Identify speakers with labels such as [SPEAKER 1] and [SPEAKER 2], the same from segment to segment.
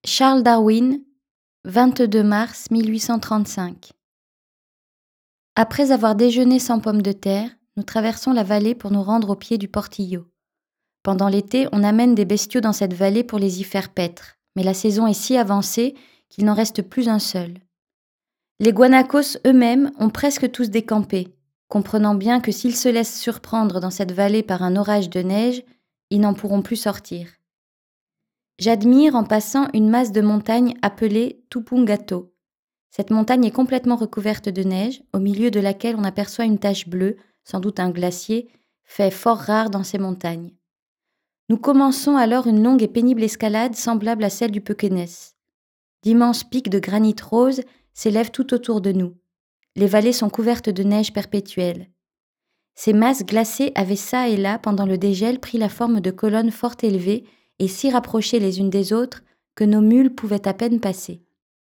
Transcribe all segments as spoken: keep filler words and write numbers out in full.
[SPEAKER 1] Charles Darwin, vingt-deux mars mille huit cent trente-cinq. Après avoir déjeuné sans pommes de terre, nous traversons la vallée pour nous rendre au pied du Portillo. Pendant l'été, on amène des bestiaux dans cette vallée pour les y faire paître, mais la saison est si avancée qu'il n'en reste plus un seul. Les guanacos eux-mêmes ont presque tous décampé, comprenant bien que s'ils se laissent surprendre dans cette vallée par un orage de neige, ils n'en pourront plus sortir. J'admire en passant une masse de montagne appelée Tupungato. Cette montagne est complètement recouverte de neige, au milieu de laquelle on aperçoit une tache bleue, sans doute un glacier, fait fort rare dans ces montagnes. Nous commençons alors une longue et pénible escalade semblable à celle du Pekines. D'immenses pics de granit rose s'élèvent tout autour de nous. Les vallées sont couvertes de neige perpétuelle. Ces masses glacées avaient çà et là, pendant le dégel, pris la forme de colonnes fort élevées et si rapprochées les unes des autres que nos mules pouvaient à peine passer.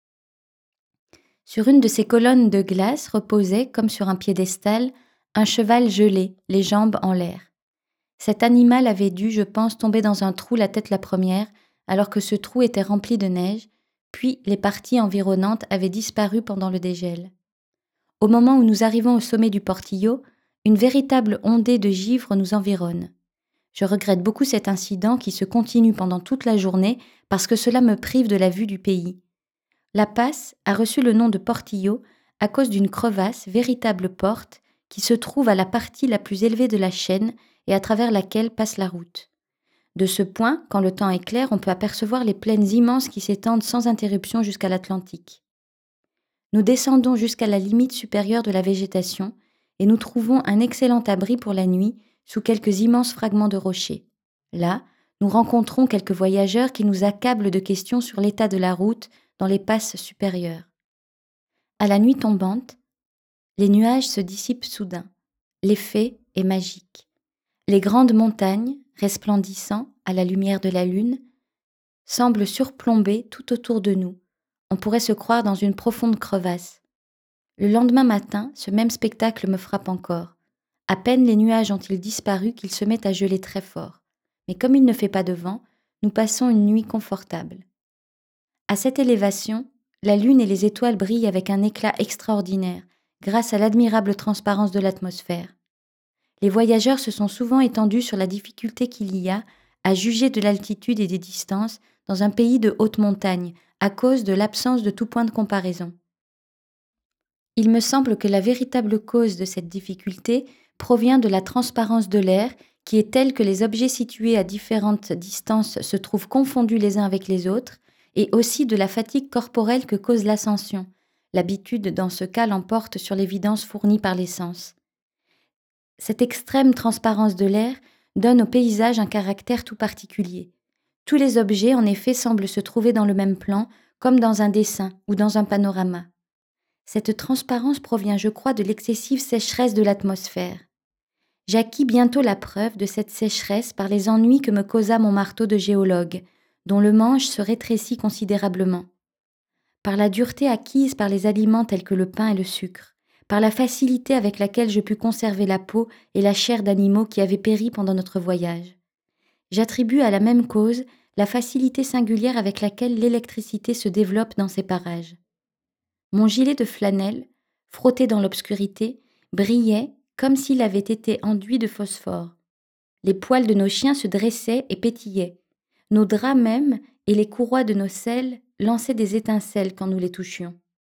[SPEAKER 1] Sur une de ces colonnes de glace reposait, comme sur un piédestal, un cheval gelé, les jambes en l'air. Cet animal avait dû, je pense, tomber dans un trou la tête la première, alors que ce trou était rempli de neige, puis les parties environnantes avaient disparu pendant le dégel. Au moment où nous arrivons au sommet du Portillo, une véritable ondée de givre nous environne. Je regrette beaucoup cet incident qui se continue pendant toute la journée parce que cela me prive de la vue du pays. La passe a reçu le nom de Portillo à cause d'une crevasse, véritable porte, qui se trouve à la partie la plus élevée de la chaîne et à travers laquelle passe la route. De ce point, quand le temps est clair, on peut apercevoir les plaines immenses qui s'étendent sans interruption jusqu'à l'Atlantique. Nous descendons jusqu'à la limite supérieure de la végétation et nous trouvons un excellent abri pour la nuit sous quelques immenses fragments de rochers. Là, nous rencontrons quelques voyageurs qui nous accablent de questions sur l'état de la route dans les passes supérieures. À la nuit tombante, les nuages se dissipent soudain. L'effet est magique. Les grandes montagnes, resplendissant à la lumière de la lune, semblent surplomber tout autour de nous. On pourrait se croire dans une profonde crevasse. Le lendemain matin, ce même spectacle me frappe encore. À peine les nuages ont-ils disparu qu'ils se mettent à geler très fort. Mais comme il ne fait pas de vent, nous passons une nuit confortable. À cette élévation, la lune et les étoiles brillent avec un éclat extraordinaire, grâce à l'admirable transparence de l'atmosphère. Les voyageurs se sont souvent étendus sur la difficulté qu'il y a à juger de l'altitude et des distances dans un pays de haute montagne, à cause de l'absence de tout point de comparaison. Il me semble que la véritable cause de cette difficulté provient de la transparence de l'air, qui est telle que les objets situés à différentes distances se trouvent confondus les uns avec les autres, et aussi de la fatigue corporelle que cause l'ascension. L'habitude, dans ce cas, l'emporte sur l'évidence fournie par les sens. Cette extrême transparence de l'air donne au paysage un caractère tout particulier. Tous les objets, en effet, semblent se trouver dans le même plan, comme dans un dessin ou dans un panorama. Cette transparence provient, je crois, de l'excessive sécheresse de l'atmosphère. J'acquis bientôt la preuve de cette sécheresse par les ennuis que me causa mon marteau de géologue, dont le manche se rétrécit considérablement. Par la dureté acquise par les aliments tels que le pain et le sucre, par la facilité avec laquelle je pus conserver la peau et la chair d'animaux qui avaient péri pendant notre voyage. J'attribue à la même cause la facilité singulière avec laquelle l'électricité se développe dans ces parages. Mon gilet de flanelle, frotté dans l'obscurité, brillait comme s'il avait été enduit de phosphore. Les poils de nos chiens se dressaient et pétillaient. Nos draps même et les courroies de nos selles lançaient des étincelles quand nous les touchions.